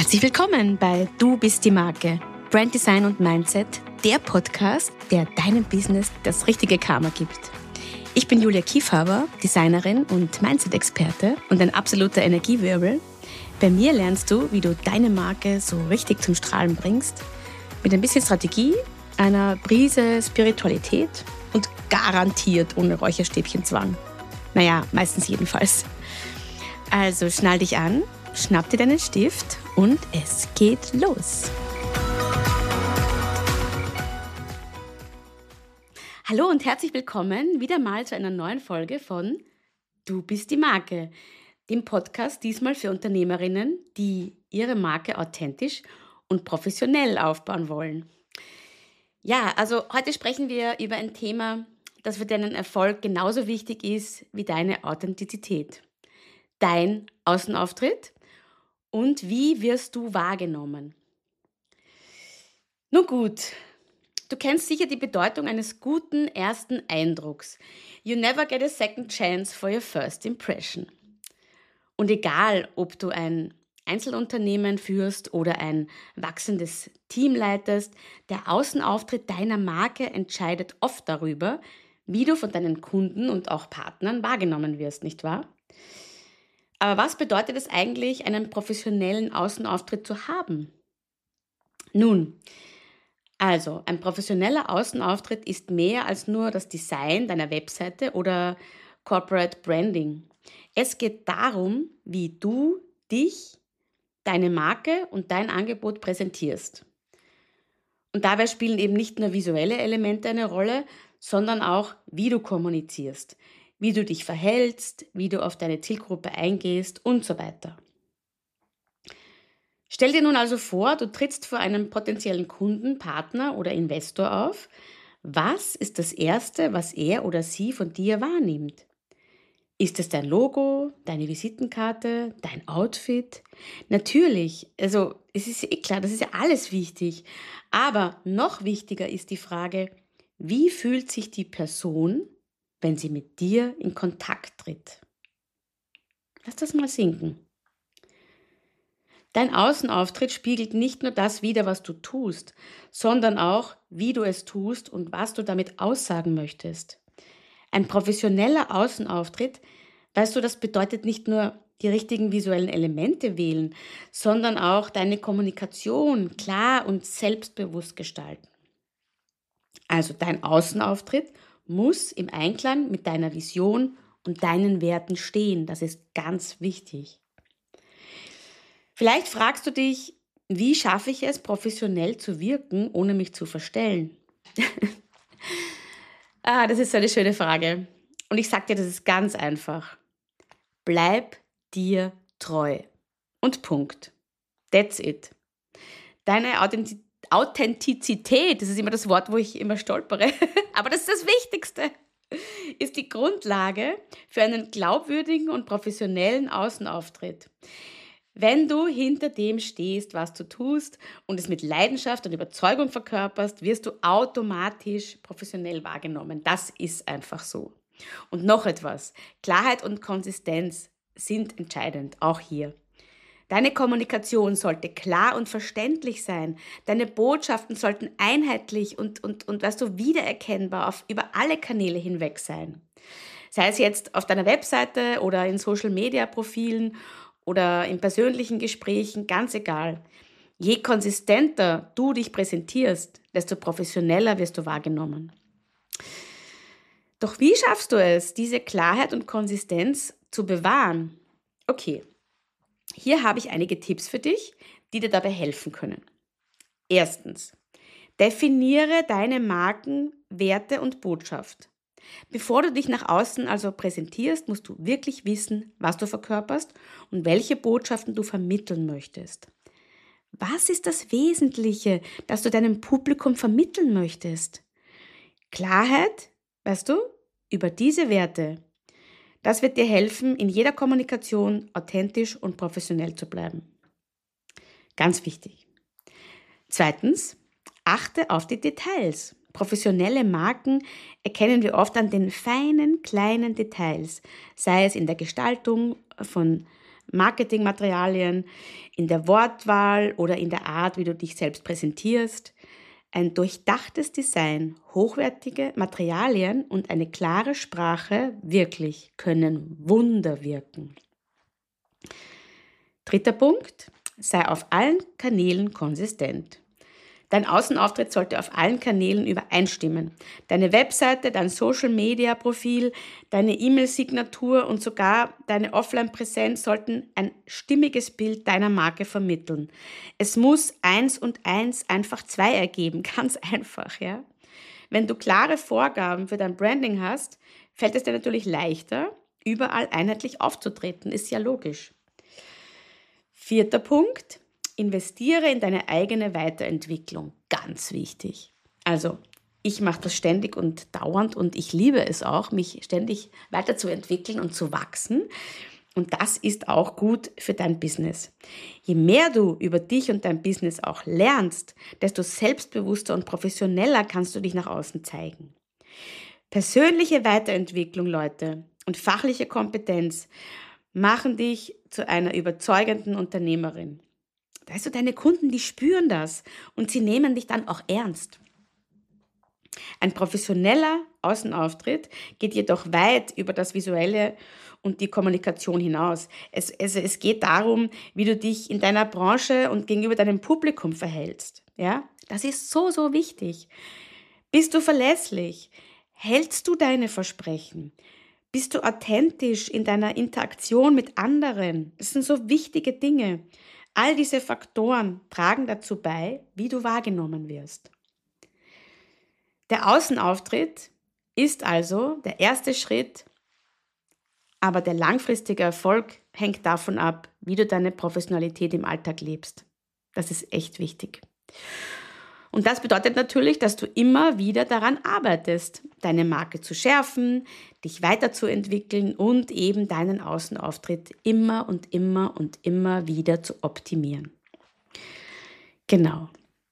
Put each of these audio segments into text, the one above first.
Herzlich willkommen bei Du bist die Marke. Brand Design und Mindset, der Podcast, der deinem Business das richtige Karma gibt. Ich bin Julia Kiefhaber, Designerin und Mindset-Experte und ein absoluter Energiewirbel. Bei mir lernst du, wie du deine Marke so richtig zum Strahlen bringst, mit ein bisschen Strategie, einer Prise Spiritualität und garantiert ohne Räucherstäbchenzwang. Naja, meistens jedenfalls. Also schnall dich an, schnapp dir deinen Stift und es geht los. Hallo und herzlich willkommen wieder mal zu einer neuen Folge von Du bist die Marke, dem Podcast diesmal für Unternehmerinnen, die ihre Marke authentisch und professionell aufbauen wollen. Ja, also heute sprechen wir über ein Thema, das für deinen Erfolg genauso wichtig ist wie deine Authentizität. Dein Außenauftritt und wie wirst du wahrgenommen? Nun gut, du kennst sicher die Bedeutung eines guten ersten Eindrucks. You never get a second chance for your first impression. Und egal, ob du ein Einzelunternehmen führst oder ein wachsendes Team leitest, der Außenauftritt deiner Marke entscheidet oft darüber, wie du von deinen Kunden und auch Partnern wahrgenommen wirst, nicht wahr? Aber was bedeutet es eigentlich, einen professionellen Außenauftritt zu haben? Nun, also ein professioneller Außenauftritt ist mehr als nur das Design deiner Webseite oder Corporate Branding. Es geht darum, wie du dich, deine Marke und dein Angebot präsentierst. Und dabei spielen eben nicht nur visuelle Elemente eine Rolle, sondern auch, wie du kommunizierst, wie du dich verhältst, wie du auf deine Zielgruppe eingehst und so weiter. Stell dir nun also vor, du trittst vor einem potenziellen Kunden, Partner oder Investor auf. Was ist das Erste, was er oder sie von dir wahrnimmt? Ist es dein Logo, deine Visitenkarte, dein Outfit? Natürlich, also es ist klar, das ist ja alles wichtig. Aber noch wichtiger ist die Frage, wie fühlt sich die Person, wenn sie mit dir in Kontakt tritt? Lass das mal sinken. Dein Außenauftritt spiegelt nicht nur das wider, was du tust, sondern auch, wie du es tust und was du damit aussagen möchtest. Ein professioneller Außenauftritt, weißt du, das bedeutet nicht nur die richtigen visuellen Elemente wählen, sondern auch deine Kommunikation klar und selbstbewusst gestalten. Also dein Außenauftritt muss im Einklang mit deiner Vision und deinen Werten stehen. Das ist ganz wichtig. Vielleicht fragst du dich, wie schaffe ich es, professionell zu wirken, ohne mich zu verstellen? Das ist so eine schöne Frage. Und ich sage dir, das ist ganz einfach. Bleib dir treu. Und Punkt. That's it. Deine Authentizität, das ist immer das Wort, wo ich immer stolpere, aber das ist das Wichtigste, ist die Grundlage für einen glaubwürdigen und professionellen Außenauftritt. Wenn du hinter dem stehst, was du tust und es mit Leidenschaft und Überzeugung verkörperst, wirst du automatisch professionell wahrgenommen. Das ist einfach so. Und noch etwas, Klarheit und Konsistenz sind entscheidend, auch hier. Deine Kommunikation sollte klar und verständlich sein. Deine Botschaften sollten einheitlich und weißt du, wiedererkennbar über alle Kanäle hinweg sein. Sei es jetzt auf deiner Webseite oder in Social-Media-Profilen oder in persönlichen Gesprächen, ganz egal. Je konsistenter du dich präsentierst, desto professioneller wirst du wahrgenommen. Doch wie schaffst du es, diese Klarheit und Konsistenz zu bewahren? Okay. Hier habe ich einige Tipps für dich, die dir dabei helfen können. Erstens, definiere deine Marken, Werte und Botschaft. Bevor du dich nach außen also präsentierst, musst du wirklich wissen, was du verkörperst und welche Botschaften du vermitteln möchtest. Was ist das Wesentliche, das du deinem Publikum vermitteln möchtest? Klarheit, weißt du, über diese Werte. Das wird dir helfen, in jeder Kommunikation authentisch und professionell zu bleiben. Ganz wichtig. Zweitens, achte auf die Details. Professionelle Marken erkennen wir oft an den feinen, kleinen Details, sei es in der Gestaltung von Marketingmaterialien, in der Wortwahl oder in der Art, wie du dich selbst präsentierst. Ein durchdachtes Design, hochwertige Materialien und eine klare Sprache wirklich können Wunder wirken. 3. Punkt, sei auf allen Kanälen konsistent. Dein Außenauftritt sollte auf allen Kanälen übereinstimmen. Deine Webseite, dein Social-Media-Profil, deine E-Mail-Signatur und sogar deine Offline-Präsenz sollten ein stimmiges Bild deiner Marke vermitteln. Es muss 1 und 1 einfach 2 ergeben, ganz einfach. Ja? Wenn du klare Vorgaben für dein Branding hast, fällt es dir natürlich leichter, überall einheitlich aufzutreten. Ist ja logisch. 4. Punkt. Investiere in deine eigene Weiterentwicklung. Ganz wichtig. Also, ich mache das ständig und dauernd und ich liebe es auch, mich ständig weiterzuentwickeln und zu wachsen. Und das ist auch gut für dein Business. Je mehr du über dich und dein Business auch lernst, desto selbstbewusster und professioneller kannst du dich nach außen zeigen. Persönliche Weiterentwicklung, Leute, und fachliche Kompetenz machen dich zu einer überzeugenden Unternehmerin. Weißt du, deine Kunden, die spüren das und sie nehmen dich dann auch ernst. Ein professioneller Außenauftritt geht jedoch weit über das Visuelle und die Kommunikation hinaus. Es geht darum, wie du dich in deiner Branche und gegenüber deinem Publikum verhältst. Ja? Das ist so, so wichtig. Bist du verlässlich? Hältst du deine Versprechen? Bist du authentisch in deiner Interaktion mit anderen? Das sind so wichtige Dinge. All diese Faktoren tragen dazu bei, wie du wahrgenommen wirst. Der Außenauftritt ist also der erste Schritt, aber der langfristige Erfolg hängt davon ab, wie du deine Professionalität im Alltag lebst. Das ist echt wichtig. Und das bedeutet natürlich, dass du immer wieder daran arbeitest, deine Marke zu schärfen, dich weiterzuentwickeln und eben deinen Außenauftritt immer und immer und immer wieder zu optimieren. Genau.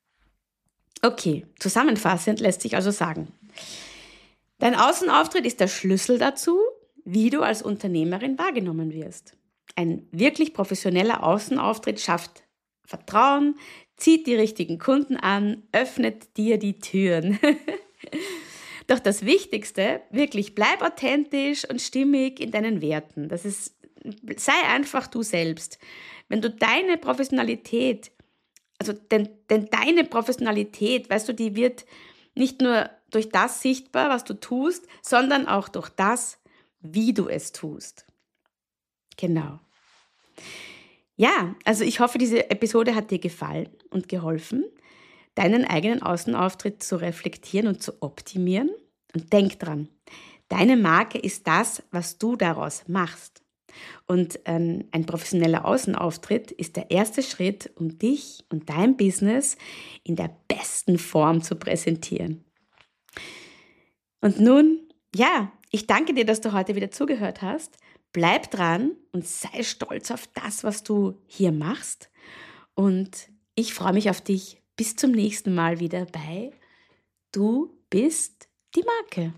Okay, zusammenfassend lässt sich also sagen, dein Außenauftritt ist der Schlüssel dazu, wie du als Unternehmerin wahrgenommen wirst. Ein wirklich professioneller Außenauftritt schafft Vertrauen, zieht die richtigen Kunden an, öffnet dir die Türen. Doch das Wichtigste, wirklich, bleib authentisch und stimmig in deinen Werten. Sei einfach du selbst. Wenn du deine Professionalität, denn deine Professionalität, weißt du, die wird nicht nur durch das sichtbar, was du tust, sondern auch durch das, wie du es tust. Genau. Ja, also ich hoffe, diese Episode hat dir gefallen und geholfen, deinen eigenen Außenauftritt zu reflektieren und zu optimieren. Und denk dran, deine Marke ist das, was du daraus machst. Und ein professioneller Außenauftritt ist der erste Schritt, um dich und dein Business in der besten Form zu präsentieren. Und nun, ja, ich danke dir, dass du heute wieder zugehört hast. Bleib dran und sei stolz auf das, was du hier machst. Und ich freue mich auf dich. Bis zum nächsten Mal wieder bei Du bist die Marke.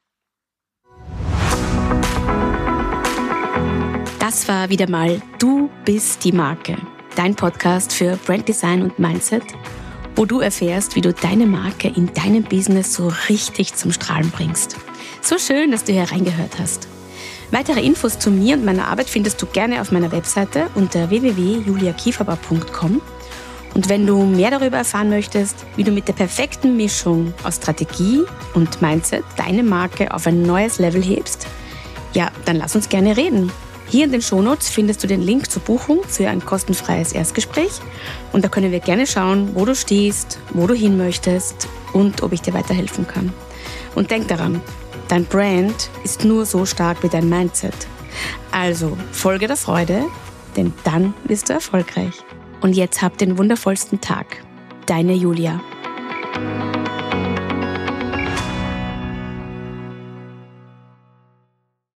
Das war wieder mal Du bist die Marke, dein Podcast für Branddesign und Mindset, wo du erfährst, wie du deine Marke in deinem Business so richtig zum Strahlen bringst. So schön, dass du hier reingehört hast. Weitere Infos zu mir und meiner Arbeit findest du gerne auf meiner Webseite unter www.juliakieferbauer.com. Und wenn du mehr darüber erfahren möchtest, wie du mit der perfekten Mischung aus Strategie und Mindset deine Marke auf ein neues Level hebst, ja, dann lass uns gerne reden. Hier in den Shownotes findest du den Link zur Buchung für ein kostenfreies Erstgespräch und da können wir gerne schauen, wo du stehst, wo du hin möchtest und ob ich dir weiterhelfen kann. Und denk daran, dein Brand ist nur so stark wie dein Mindset. Also folge der Freude, denn dann wirst du erfolgreich. Und jetzt hab den wundervollsten Tag. Deine Julia.